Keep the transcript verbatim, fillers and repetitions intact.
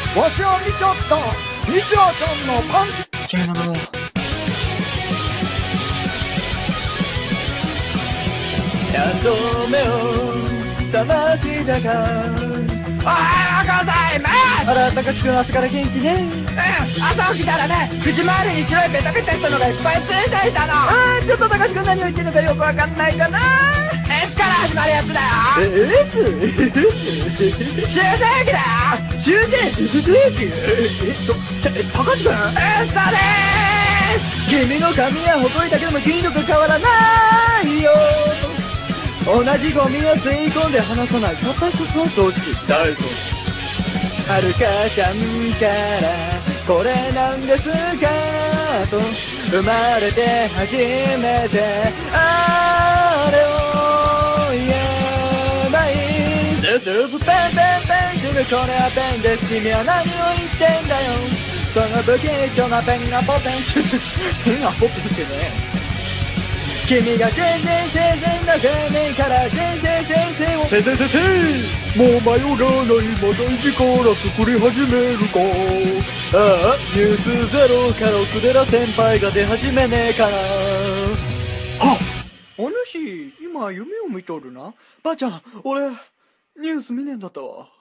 わしは見ちゃった。みちあちゃんのパンチ。君なの何度目を覚ましたか。 おはようございます。 あら、たかしくん朝から元気ね。 うん、朝起きたらね、口周りに白いベタベタしたのがいっぱいついていたの。 あー、ちょっとたかしくん何を言ってるのかよくわかんないかな。 S から始まるやつだよ。 え、S？ 終電駅だよ。 終電 S 駅？えっと、た、たかしくん？ S だでーす。 君の髪はほこりだけでも筋力変わらないよ。同じゴミを吸い込んで離さないたった一つの装置だぞ。はるかちゃんからこれなんですかと生まれて初めてあれを言えばいい。 This is ペンペンペン君これはペンです。君は何を言ってんだよ。その不吉祥なペンがポペンペンがポペンってね。君が全然生前な生命から全然先生を先生先生もう迷わないまた一から作り始めるか。ああニュースゼロから奥寺先輩が出始めねえかな。はっお主今夢を見とるな。ばあちゃん俺ニュース見ねえんだったわ。